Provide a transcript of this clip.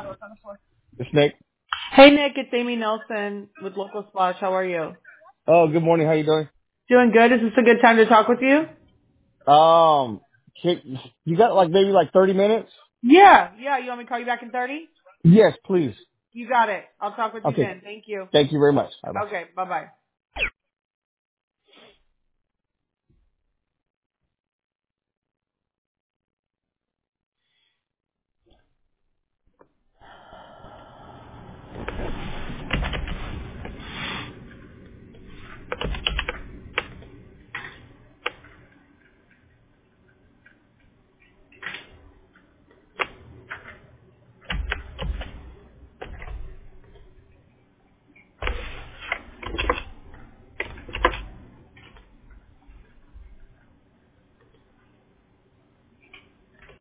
It's Nick. Hey Nick, it's Amy Nelson with Local Splash. How are you? Oh, good morning. How you doing? Doing good. Is this a good time to talk with you? Um, you got maybe 30 minutes? Yeah. You want me to call you back in 30? Yes, please. You got it. I'll talk with you Okay. then. Thank you. Thank you very much. Bye bye. Okay. Bye bye.